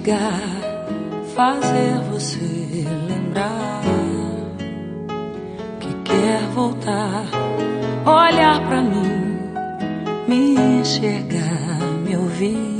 chegar, fazer você lembrar que quer voltar, olhar pra mim, me enxergar, me ouvir.